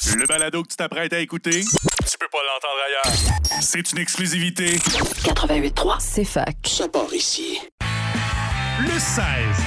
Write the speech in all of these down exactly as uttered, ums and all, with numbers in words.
Le balado que tu t'apprêtes à écouter, tu peux pas l'entendre ailleurs. C'est une exclusivité. quatre-vingt-huit point trois, c'est fac. Ça part ici. Le seize.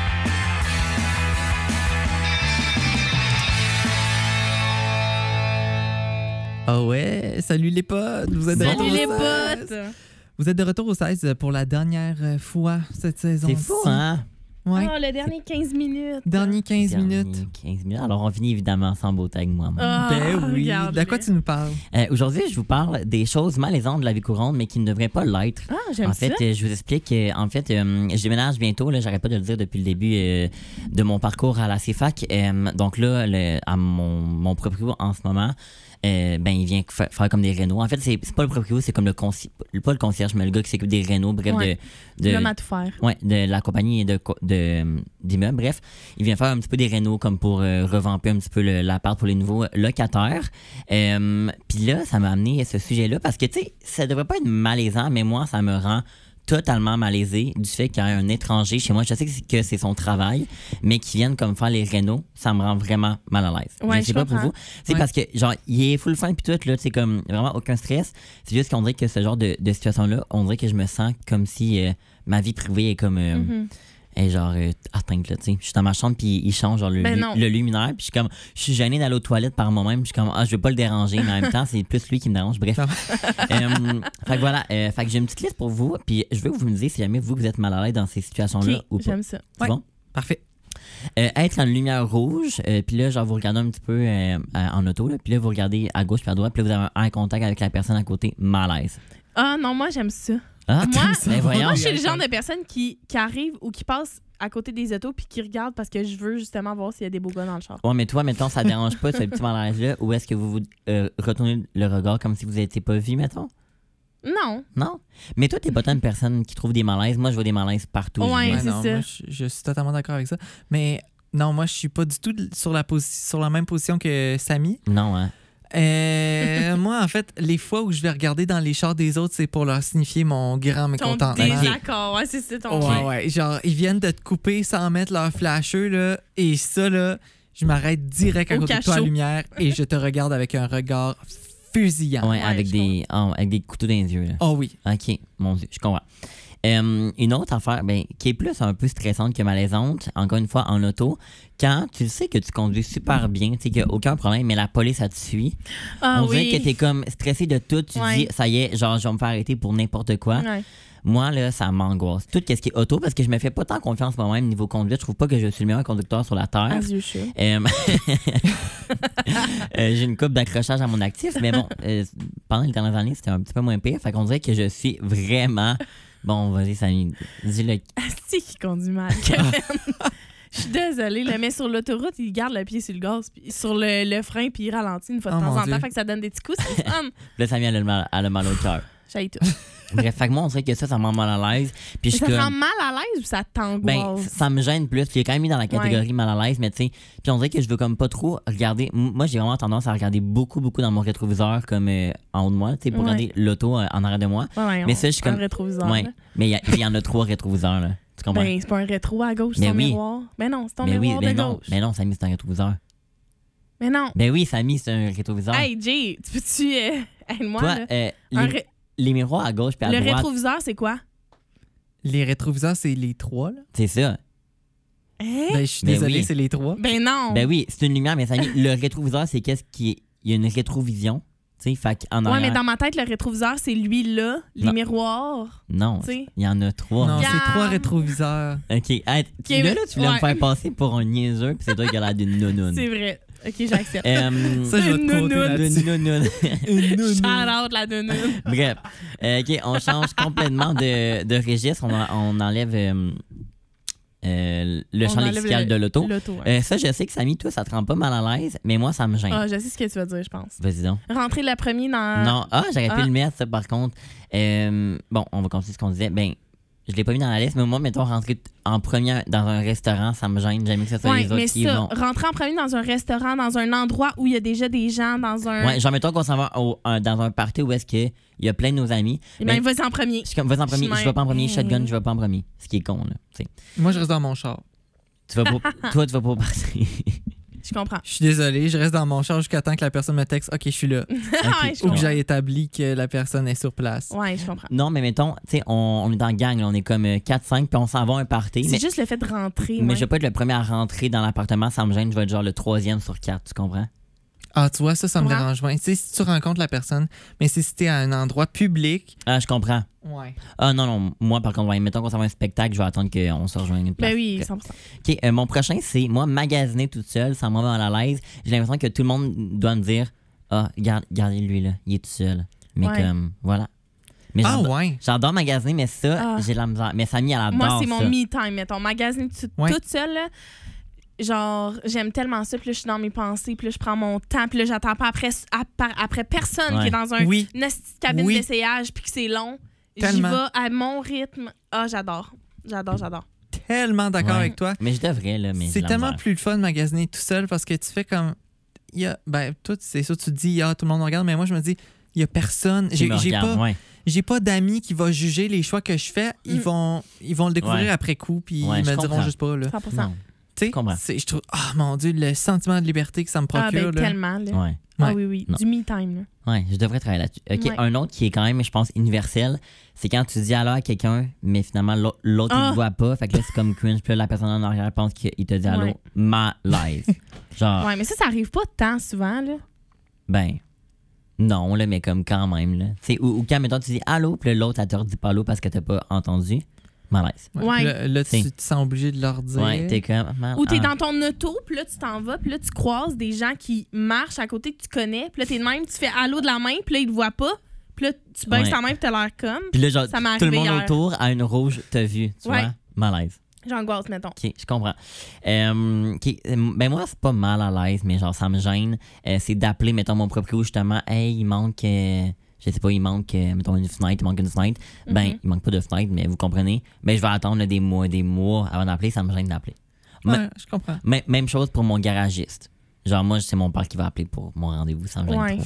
Ah oh ouais, salut les potes! Vous êtes de Salut retour les au seize. potes! Vous êtes de retour au seize pour la dernière fois cette saison. C'est fou, hein? Ouais. Oh, le dernier quinze minutes. Dernier quinze Dernier minutes. quinze minutes. Alors, on finit évidemment sans beauté avec moi. Ah, Ben oui. regarde-le. De quoi tu nous parles? Euh, Aujourd'hui, je vous parle des choses malaisantes de la vie courante, mais qui ne devraient pas l'être. Ah, j'aime En fait, ça. euh, je vous explique. euh, En fait, euh, je déménage bientôt. Là, j'arrête pas de le dire depuis le début euh, de mon parcours à la C F A C. Euh, donc là, le- à mon, mon proprio en ce moment, euh, ben il vient fa- faire comme des rénaux. En fait, c'est c'est pas le proprio, c'est comme le concierge, pas le concierge, mais le gars qui s'occupe des rénaux. Bref, Ouais. de, de, L'homme à tout faire. ouais, de la compagnie de, co- de, d'immeubles. Bref, il vient faire un petit peu des rénaux comme pour euh, revamper un petit peu le- l'appart pour les nouveaux locataires. Euh, Puis là, ça m'a amené à ce sujet-là parce que, tu sais, ça devrait pas être malaisant, mais moi, ça me rend totalement malaisé du fait qu'il y a un étranger chez moi. Je sais que c'est, que c'est son travail, mais qui vienne comme faire les rénaux, ça me rend vraiment mal à l'aise. Ouais, je sais je pas pour comprends. vous. C'est Ouais. parce que, genre, il est full fin puis tout, là, c'est comme vraiment aucun stress. C'est juste qu'on dirait que ce genre de, de situation-là, on dirait que je me sens comme si euh, ma vie privée est comme... euh, Mhm. est genre euh, atteinte, là, tu sais. Je suis dans ma chambre, puis il change genre, le, Ben lu- non. le luminaire, puis je suis comme... Je suis gênée d'aller aux toilettes par moi-même, puis je suis comme... Ah, je veux pas le déranger, mais en même temps, c'est plus lui qui me dérange. Bref. Ça Euh, fait que voilà. euh, fait que j'ai une petite liste pour vous, puis je veux que vous me disiez si jamais vous, vous êtes mal à l'aise dans ces situations-là Ok, ou pas. j'aime ça. C'est Ouais. bon? Parfait. Euh, être en lumière rouge, euh, puis là, genre, vous regardez un petit peu euh, euh, en auto, là, puis là, vous regardez à gauche puis à droite, puis là, vous avez un eye contact avec la personne à côté, malaise. Ah non, moi, j'aime ça. Ah, Moi, t'aimes ça? Ben voyons. moi, je suis le genre de personne qui, qui arrive ou qui passe à côté des autos puis qui regarde parce que je veux justement voir s'il y a des beaux gars dans le char. Ouais, mais toi, mettons, ça te dérange pas, ce petit malaise-là, ou est-ce que vous vous euh, retournez le regard comme si vous n'étiez pas vu, mettons? Non. Non? Mais toi, t'es pas tant une personne qui trouve des malaises. Moi, je vois des malaises partout. Ouais, Julien. c'est non, ça. moi, je, je suis totalement d'accord avec ça. Mais non, moi, je suis pas du tout sur la, posi- sur la même position que Samy. Non, hein? Euh, moi, en fait, les fois où je vais regarder dans les chars des autres, c'est pour leur signifier mon grand Ton mécontentement. désaccord. Ouais, c'est ça ton. Ouais, ouais. Genre, ils viennent de te couper sans mettre leur flasheux, là. Et ça, là, je m'arrête direct à Au côté de toi à cachot. lumière et je te regarde avec un regard fusillant. Ouais, Ouais, avec, je des, oh, avec des couteaux dans les yeux. Là. Oh oui. OK, mon Dieu, je comprends. Euh, une autre affaire, ben, qui est plus un peu stressante que malaisante, encore une fois, en auto, quand tu sais que tu conduis super bien, tu sais qu'il n'y a aucun problème, mais la police, ça te suit. Ah On dirait oui. que t'es comme stressé de tout. Tu Ouais. dis, ça y est, genre, je vais me faire arrêter pour n'importe quoi. Ouais. Moi, là, ça m'angoisse. Tout ce qui est auto, parce que je me fais pas tant confiance moi-même niveau conduite. Je trouve pas que je suis le meilleur conducteur sur la Terre. As you should. Euh, euh, j'ai une coupe d'accrochage à mon actif, mais bon, euh, pendant les dernières années, c'était un petit peu moins pire. Fait qu'on dirait que je suis vraiment... Bon, vas-y, Samy, dis-le. C'est qui conduit mal, Kevin. Je suis désolée, le met sur l'autoroute, il garde le pied sur le gaz, puis sur le, le frein, puis il ralentit une fois de Oh, temps mon en Dieu. temps, fait que ça donne des petits coups, c'est fun. Là, Samy, elle a le mal, elle a le mal au cœur. J'haïs tout. Bref, fait que moi, on dirait que ça, ça me rend mal à l'aise. Puis je Ça suis te rend comme... mal à l'aise ou ça Ben, t'angoisse? ça me gêne plus. Puis il est quand même mis dans la catégorie mal à l'aise, mais tu sais. Puis on dirait que je veux comme pas trop regarder. M- Moi, j'ai vraiment tendance à regarder beaucoup, beaucoup dans mon rétroviseur, comme euh, en haut de moi, tu sais, pour Ouais. regarder l'auto euh, en arrière de moi. Ouais, ouais, mais on- ça, je suis un comme- rétroviseur. Ouais. là. Mais il y, a- il y en a trois rétroviseurs, là. Tu comprends? Ben, c'est pas un rétro à gauche, c'est Mais ton oui. miroir. Ben non, c'est ton mais oui, miroir mais de non. gauche. Mais non, Samy, c'est un rétroviseur. Mais non. Ben oui, Samy, c'est un rétroviseur. Hey, Jay, tu peux-tu euh, aide-moi, Toi, là? euh, Un les, ré- les miroirs à gauche puis à Le droite, rétroviseur, c'est quoi? Les rétroviseurs, c'est les trois, là. c'est ça. Hein? Ben, je suis Ben désolé, oui. c'est les trois. Ben non. Ben oui, c'est une lumière, mais Samy, le rétroviseur, c'est qu'est-ce qui est... Il y a une rétrovision, tu sais, fait qu'en Ouais, arrière... mais dans ma tête, le rétroviseur, c'est lui là, les Non. miroirs. Non, Tu sais. il y en a trois. Non, Regarde. c'est trois rétroviseurs. OK. Hey, tu- Ok, là, là, tu voulais ouais. me faire passer pour un niaiseux, puis c'est toi qui as l'air d'une nounoune. C'est vrai. Ok, j'accepte. Euh, Ça, je vais te Une compter nounoune. là-dessus. d'une nounoune. Une nounoune. Shout out la nounoune. Bref. Euh, OK, on change complètement de, de registre. On, en- on enlève euh, euh, le On champ enlève lexical le- de l'auto. L'auto, ouais. Euh, ça, je sais que Samy, toi, ça te rend pas mal à l'aise, mais moi, ça me gêne. Ah, je sais ce que tu vas dire, je pense. Vas-y donc. Rentrer le premier dans. Non, ah, j'aurais pu Ah. le mettre, ça, par contre. Euh, bon, on va continuer ce qu'on disait. Ben, je l'ai pas mis dans la liste, mais moi, mettons, rentrer t- en premier dans un restaurant, ça me gêne. J'aime mieux que ce soit Ouais, les autres mais qui ça, vont. rentrer en premier dans un restaurant, dans un endroit où il y a déjà des gens, dans un. Ouais, genre, mettons qu'on s'en va au- un- dans un party où est-ce qu'il y a plein de nos amis. Et Ben, ben, vas-y en premier. je suis comme, vas-y en premier, Je suis je vais pas en premier, même- shotgun, je vais pas en premier. Ce qui est con, là. tu sais. Moi, je reste dans mon char. Tu vas pas, toi, tu vas pas partir. Je je comprends. Je suis désolé, je reste dans mon char jusqu'à temps que la personne me texte « OK, je suis là. Ouais, je » Ou que comprends. j'ai établi que la personne est sur place. Ouais, je comprends. Non, mais mettons, tu sais, on, on est en gang, là, on est comme euh, quatre cinq, puis on s'en va à un party. C'est Mais, juste le fait de rentrer. mais ouais. je vais pas être le premier à rentrer dans l'appartement, ça me gêne, je vais être genre le troisième sur quatre, tu comprends? Ah, tu vois, ça, ça me Ouais. dérange moins. Tu sais, si tu rencontres la personne, mais si c'était à un endroit public... Ah, je comprends. Ouais. Ah non, non, moi par contre, ouais, mettons qu'on s'en va à un spectacle, je vais attendre qu'on se rejoigne une place. Ben oui, Ok. cent pour cent. OK, euh, mon prochain, c'est moi magasiner toute seule, sans me rendre mal à l'aise. J'ai l'impression que tout le monde doit me dire « Ah, regarde, regardez-lui là, il est tout seul. » Mais Ouais. comme, voilà. Mais Ah j'adore, ouais? j'adore magasiner, mais ça, Ah. j'ai de la misère. Mais Samy, elle adore Moi, c'est mon ça. me time, mettons. Magasiner tout- Ouais. toute seule, là, genre, j'aime tellement ça. Puis là, je suis dans mes pensées. Puis là, je prends mon temps. Puis là, j'attends pas après, après, après personne Ouais. qui est dans un, Oui. une petite cabine Oui. d'essayage puis que c'est long. J'y Tellement. vais à mon rythme. Ah, j'adore. J'adore, j'adore. Tellement d'accord Ouais. avec toi. Mais je devrais, là, mais j'ai C'est de la tellement misère. plus le fun de magasiner tout seul parce que tu fais comme... Il y a, ben, toi, c'est sûr, tu te dis, ah, tout le monde me regarde, mais moi, je me dis, il y a personne. Qui J'ai me j'ai regarde, pas, ouais. j'ai pas d'amis qui vont juger les choix que je fais. Ils, Mm. vont, ils vont le découvrir Ouais. après coup, puis Ouais, ils je me diront comprends. juste pas. Là. cent pour cent. Non. Tu sais, comprends. c'est- je trouve, ah mon Dieu, le sentiment de liberté que ça me Ah, procure. ben, là. tellement. Là. Ouais. Ah Ouais. oui, oui. Non. Du me time. Là. Ouais, je devrais travailler là-dessus. OK, Ouais. un autre qui est quand même, je pense, universel, c'est quand tu dis allô à quelqu'un, mais finalement, l'au- l'autre, il Ah. ne voit pas. Fait que là, c'est comme cringe. Puis là, la personne en arrière pense qu'il te dit allô. Ouais. Malaise. Genre, Ouais, mais ça, ça arrive pas tant souvent. Là. ben, non, là, mais comme quand même, là. Tu sais, ou, ou quand, mettons, tu dis allô, puis là, l'autre, elle te redit pas allô parce que t'as pas entendu. Malaise. Ouais. Ouais. Là, là, tu C'est- te sens obligé de leur dire. Ouais, t'es comme. mal- Ou t'es ah. dans ton auto, puis là, tu t'en vas, puis là, tu croises des gens qui marchent à côté que tu connais, puis là, t'es de même, tu fais allô de la main, puis là, ils te voient pas, puis là, tu baisses Ouais. ta main, puis t'as l'air comme. Puis là, genre, Ça m'est tout le arrivé monde hier. autour a une rouge, t'as vu, tu Ouais. vois? Malaise. J'angoisse, mettons. OK, je comprends. Euh, OK, euh, ben moi, c'est pas mal à l'aise, mais genre, ça me gêne. Euh, c'est d'appeler, mettons, mon proprio, justement, « Hey, il manque... euh, je sais pas, il manque, euh, mettons, une fenêtre, il manque une fenêtre. Ben, Mhm. il manque pas de fenêtre, mais vous comprenez. Ben, je vais attendre là, des mois, des mois avant d'appeler, ça me gêne d'appeler. Ouais, M- je comprends. m- même chose pour mon garagiste. Genre, moi, c'est mon père qui va appeler pour mon rendez-vous, ça me gêne Ouais. trop.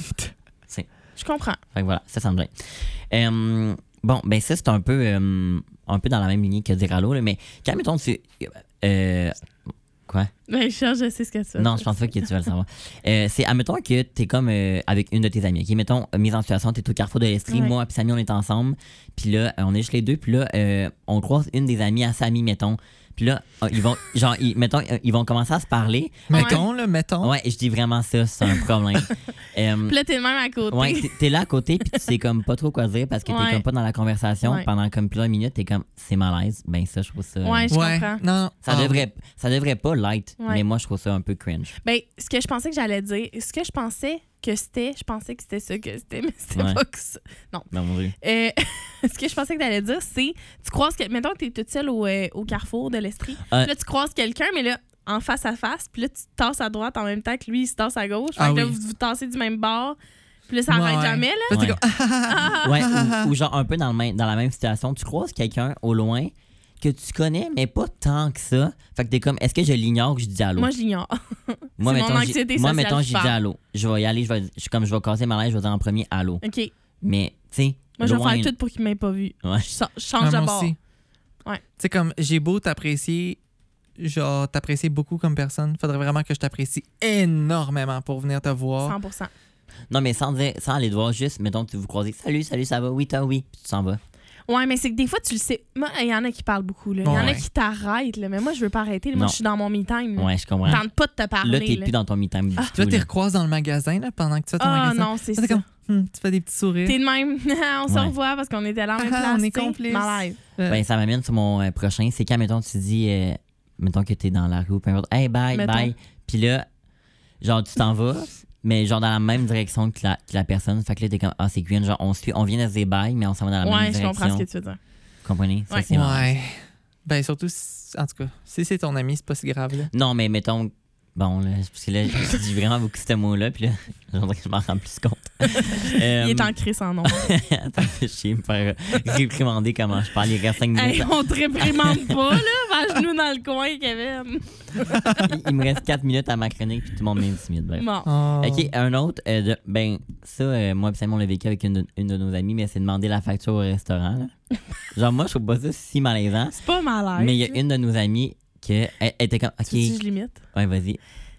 Je comprends. Fait que voilà, ça, ça me gêne. Euh, bon, ben ça, c'est un peu, euh, un peu dans la même lignée que dire allô, là, mais quand, mettons, tu... Euh, quoi? Ben, je cherche, je sais ce que c'est. Non, je pense pas que tu vas le savoir. Euh, c'est, admettons que t'es comme euh, avec une de tes amies, OK? Mettons, euh, mise en situation, t'es au carrefour de l'Estrie, Ouais. moi et Samy, on est ensemble, puis là, euh, on est juste les deux, puis là, euh, on croise une des amies à Samy, mettons, puis là, euh, ils vont, genre, ils, mettons, euh, ils vont commencer à se parler. Mettons, là, mettons. Ouais, et je dis vraiment ça, c'est un problème. Euh, Puis là, t'es de même à côté. Ouais, t'es- t'es là à côté, puis tu sais comme pas trop quoi dire parce que t'es Ouais. comme pas dans la conversation Ouais. pendant comme plusieurs minutes, t'es comme c'est malaise. Ben ça, je trouve ça. Ouais, je Ouais. comprends. Non. Ça Ah, devrait, ça devrait pas l'être, Ouais. mais moi je trouve ça un peu cringe. Ben, ce que je pensais que j'allais dire, ce que je pensais que c'était, je pensais que c'était ça que c'était, mais c'était Ouais. pas que ça. Ben, mon Dieu. Euh, ce que je pensais que t'allais dire, c'est, tu croises, que, mettons que t'es toute seule au, euh, au carrefour de l'Estrie, Euh. puis là, tu croises quelqu'un, mais là, en face à face, puis là, tu te tasses à droite en même temps que lui, il se tasse à gauche. Fait Ah que là, oui. vous vous tassez du même bord, puis là, ça Ouais, arrête ouais. jamais, là. Là, t'es Ouais. comme, ah, Ouais, ou, ou genre un peu dans, le même, dans la même situation, tu croises quelqu'un au loin que tu connais, mais pas tant que ça. Fait que t'es comme, est-ce que je l'ignore ou je dis allô? Moi, je l'ignore. Moi, c'est mettons, mon j'y- anxiété moi, sociale mettons, qui j'ai dit parle. allô. Je vais y aller, je vais, je, comme je vais casser ma lettre, je vais dire en premier allô. OK. Mais, tu sais, Moi, je vais loin, faire tout pour qu'il m'ait pas vu. Ouais. Je, sors- je change ah, de moi bord. aussi. Ouais. Tu sais, comme, j'ai beau t'apprécier, genre, t'apprécier beaucoup comme personne, faudrait vraiment que je t'apprécie énormément pour venir te voir. cent pour cent. Non, mais sans, dire, sans aller te voir, juste, mettons que tu vous croisez. Salut, salut, ça va? Oui, toi, oui. Puis tu t'en vas. Ouais, mais c'est que des fois, tu le sais. Moi, il y en a qui parlent beaucoup. là. Il y en a Ouais. qui t'arrêtent, là, mais moi, je veux pas arrêter. Moi, Non. je suis dans mon me time. là. Ouais, je comprends. Je tente pas de te parler. Là, t'es là. plus dans ton me-time du Ah. tout. Là, t'es là. recroises dans le magasin, là, pendant que tu fais ton Ah magasin. non, c'est Là, ça. t'es comme, hum, tu fais des petits sourires. T'es de même. On se Ouais. revoit parce qu'on était là en même Ah, place. on est tu sais. complices. Malaise. Euh, Ben, ça m'amène sur mon euh, prochain. C'est quand, mettons, tu dis, euh, mettons que t'es dans la rue ou peu importe, hey, bye, Mettons. bye. Puis là, genre, tu t'en vas, mais genre dans la même direction que la, que la personne. Fait que là, t'es comme, ah, c'est green. Genre, on, suit, on vient de se dire bye, mais on s'en va dans la Ouais, même je direction. comprends ce que tu veux dire. Vous comprenez? Ça, Ouais. c'est marrant. Ouais. Ben, surtout, si- en tout cas, si c'est ton ami, c'est pas si grave, là. Non, mais mettons. Bon, là, parce que là, je dis vraiment beaucoup ce mot-là, puis là, j'aimerais que je m'en rende plus compte. Euh, Il est en crise en nom. Attends, je suis me faire réprimander comment je parle. Il reste cinq minutes. Hey, on te réprimande pas, là. Va à genoux dans le coin, Kevin. il, il me reste quatre minutes à ma chronique, puis tout le monde m'intimide. Bref. Bon. Oh. OK, un autre. euh, de- ben, ça, euh, moi, puis Simon, on l'a vécu avec une de, une de nos amies, mais c'est demander la facture au restaurant. là. Genre, moi, je trouve pas ça si malaisant. C'est pas malade. Mais il y a une de nos amies qui elle, elle était comme, OK, Tu veux que je limite? ouais, vas-y.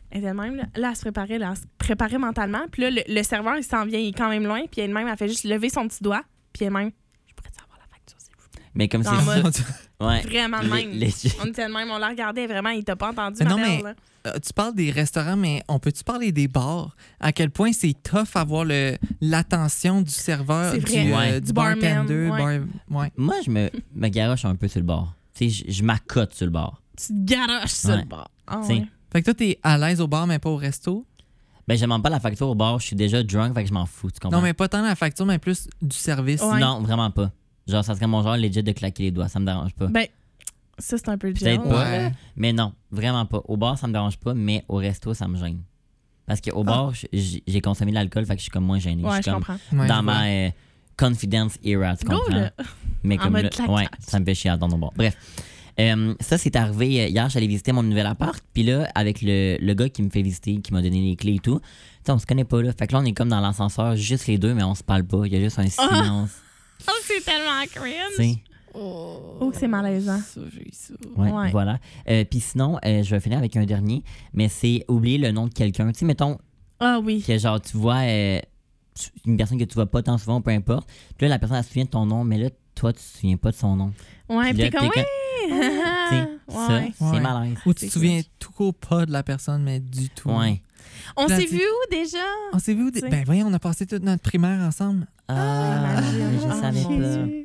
Elle était de même, là. Là, elle se préparait, là, elle se préparait mentalement. Puis là, le, le serveur, il s'en vient, il est quand même loin. Puis elle-même, elle fait juste lever son petit doigt. Puis elle-même, je pourrais te avoir la facture, s'il vous plaît. Mais comme Dans c'est mode- ouais. Vraiment de Les- même. les- On était de même, on la regardait vraiment, il t'a pas entendu, Mais ma non, belle, mais- là. Euh, tu parles des restaurants, mais on peut-tu parler des bars? À quel point c'est tough avoir le, l'attention du serveur, C'est du, vrai. euh, Ouais. du Du barman, bartender. ouais. bar- ouais. Moi, je me, me garoche un peu sur le bord. Tu sais, je, je m'accote sur le bord. Tu te garoches sur Ouais. le bord. Ah, T'sais. ouais. Fait que toi, t'es à l'aise au bar, mais pas au resto. Ben, je demande pas la facture au bar, je suis déjà drunk, fait que je m'en fous, tu comprends? Non, mais pas tant la facture, mais plus du service. Ouais. Non, vraiment pas. Genre, ça serait mon genre legit de claquer les doigts, ça me dérange pas. Ben, ça, c'est un peu le Peut-être gel. pas, Ouais. là, mais non, vraiment pas. Au bar, ça me dérange pas, mais au resto, ça me gêne. Parce qu'au bar, j- j'ai consommé de l'alcool, fait que je suis comme moins gêné. Ouais, je je suis comme comprends. Ouais, dans je vois. ma euh, confidence era, tu Go, comprends? là. Mais En comme mode là, claquage. ouais, ça me fait chier à attendre au bar. Bref. Euh, ça, c'est arrivé euh, hier, j'allais visiter mon nouvel appart. Puis là, avec le, le gars qui me fait visiter, qui m'a donné les clés et tout, tu sais, on se connaît pas là. Fait que là, on est comme dans l'ascenseur, juste les deux, mais on se parle pas. Il y a juste un silence. Oh, c'est tellement tu cringe. sais. Oh, que c'est malaisant. Ça, j'ai eu ça. Ouais, Ouais. voilà. Euh, Puis sinon, euh, je vais finir avec un dernier, mais c'est oublier le nom de quelqu'un. Tu sais, mettons, Ah oui. que genre, tu vois euh, tu- une personne que tu vois pas tant souvent, peu importe. Puis là, la personne, elle se souvient de ton nom, mais là, toi, tu te souviens pas de son nom. Ouais, Puis puis là, t'es comme, t'es oui. Tu sais, ça, Ouais. c'est Ouais. malaise. Ou tu C'est te souviens ça. tout court pas de la personne, mais du tout. Ouais. On Là, s'est tu- vu où déjà? On s'est vu où? des- T'sais. Ben voyons, on a passé toute notre primaire ensemble. Ah, imagine. je Oh, savais mon pas. Dieu.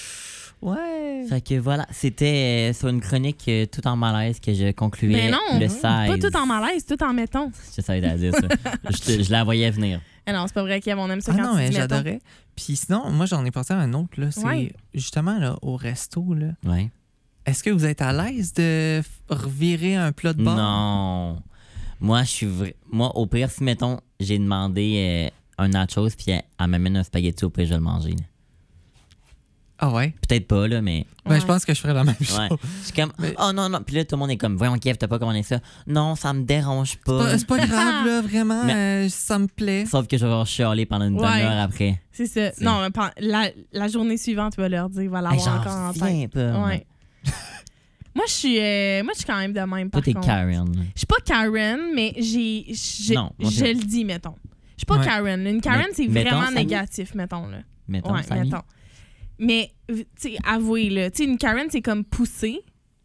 Ouais. Fait que voilà, c'était euh, sur une chronique euh, tout en malaise que je concluais Mais non, le seize. pas tout en malaise, tout en mettons. Je savais à dire ça. je, te- je la voyais venir. Ah non, c'est pas vrai, Kev, on aime ça Ah quand non, tu mais dis mettons. j'adorais. Puis sinon, moi, j'en ai pensé à un autre. Là. C'est Ouais. justement là, au resto. Là. Ouais. Est-ce que vous êtes à l'aise de f- revirer un plat de bord? Non. Moi, je suis vrai. Moi, au pire, si, mettons, j'ai demandé euh, un nachos, puis elle, elle m'amène un spaghetti, au pire, je vais le manger. là. Ah ouais? Peut-être pas, là, mais. Ben, Ouais. je pense que je ferais la même chose. Ouais. Je suis comme, Mais- oh non, non. Puis là, tout le monde est comme, voyons, Kev, t'as pas commandé ça. Non, ça me dérange pas. Pas- C'est pas grave, là, vraiment. Mais- euh, ça me plaît. Sauf que je vais avoir chialé pendant une Ouais. demi-heure après. C'est ça. C'est- Non, mais pen- la, la journée suivante, tu vas leur dire, va Hey, l'avoir encore en J'en tête. reviens pas. Ouais. moi, je suis euh, moi, je suis quand même de même, Toi, par t'es contre. Karen. Je suis pas Karen, mais j'ai. j'ai- Non, moi, je c'est- le dis, mettons. Je suis pas Ouais. Karen. Une Karen, Mais- c'est mettons, vraiment Samy. négatif, mettons, là. Mettons, Ouais, Samy. mettons. Mais, tu sais, avouez, là. Tu sais, une Karen, c'est comme pousser.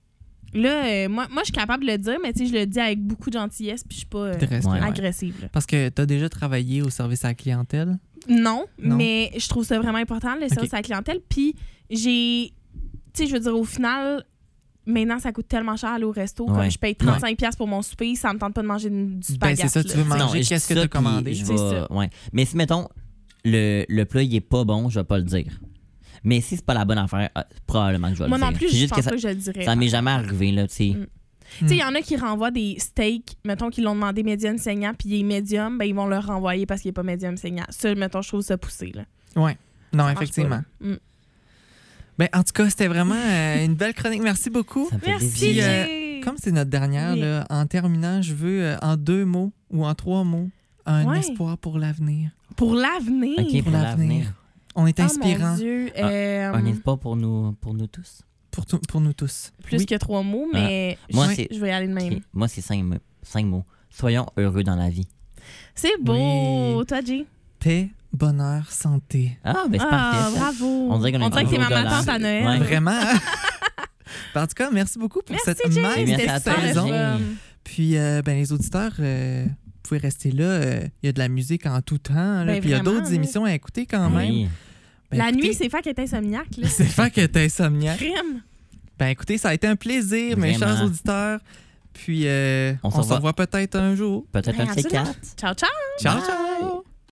Là, euh, moi, moi je suis capable de le dire, mais tu sais, je le dis avec beaucoup de gentillesse, puis je suis pas euh, De respect, Ouais. ouais. agressive, là. Parce que t'as déjà travaillé au service à la clientèle. Non, Non. mais je trouve ça vraiment important, le service Ok. à la clientèle. Puis, j'ai. Tu sais, je veux dire, au final, maintenant, ça coûte tellement cher aller au resto. Ouais. Comme je paye trente-cinq piastres pour mon souper, ça me tente pas de manger du Ben, spaghetti. c'est ça, tu veux là. manger. je Qu'est-ce dis que ça, t'as puis commandé? je C'est vais- ça. ouais. Mais si, mettons, le, le plat, il est pas bon, je vais pas le dire. Mais si c'est pas la bonne affaire, euh, probablement que je vais Moi le non dire. plus, C'est je juste pense que ça, pas que je le dirais. ça m'est jamais arrivé, là, tu sais. Mm. Tu sais, il y en a qui renvoient des steaks, mettons qu'ils l'ont demandé médium saignant, puis il est médium, ben ils vont le renvoyer parce qu'il est pas médium saignant. Ça, mettons, je trouve ça poussé, là. Ouais. Non, Ça marche effectivement. pas, là. Mm. Ben, en tout cas, c'était vraiment euh, une belle chronique. Merci beaucoup. Ça me fait Merci, plaisir. euh, Jay! Comme c'est notre dernière, Oui. là, en terminant, je veux, euh, en deux mots ou en trois mots, un Ouais. espoir pour l'avenir. Pour l'avenir. OK, pour l'avenir. On est Oh, inspirant mon Dieu. Ah, euh, Un espoir pour nous, pour nous tous. pour, tout- pour nous tous. plus Oui. que trois mots, mais Moi, je, c'est- je vais y aller de même. OK. Moi, c'est cinq, mots- cinq mots. Soyons heureux dans la vie. C'est beau. Oui. Toi, Jay? Paix, bonheur, santé. Ah, ben c'est Ah, parfait. ça. bravo. On dirait qu'on est que t'es toujours ma galant. tante à Noël. Ouais. Vraiment. Ben, en tout cas, merci beaucoup pour Merci, cette Jay. magnifique Merci à C'était toi, super saison. le Jay. fun. Puis, euh, ben, les auditeurs, euh, vous pouvez rester là. euh, Il y a de la musique en tout temps. là. Ben, Puis, il y a vraiment, d'autres là. émissions à écouter quand même. Oui. Ben, La écoutez, nuit, c'est fait qu'elle est insomniaque. Là. c'est fait que t'es insomniaque. Crime. Ben, écoutez, ça a été un plaisir, mes Vraiment. chers auditeurs. Puis, euh, On on, se se revoit. revoit peut-être un jour. Peut-être Ben, un de ces absolument. quatre. Ciao, ciao. Ciao, Bye. ciao!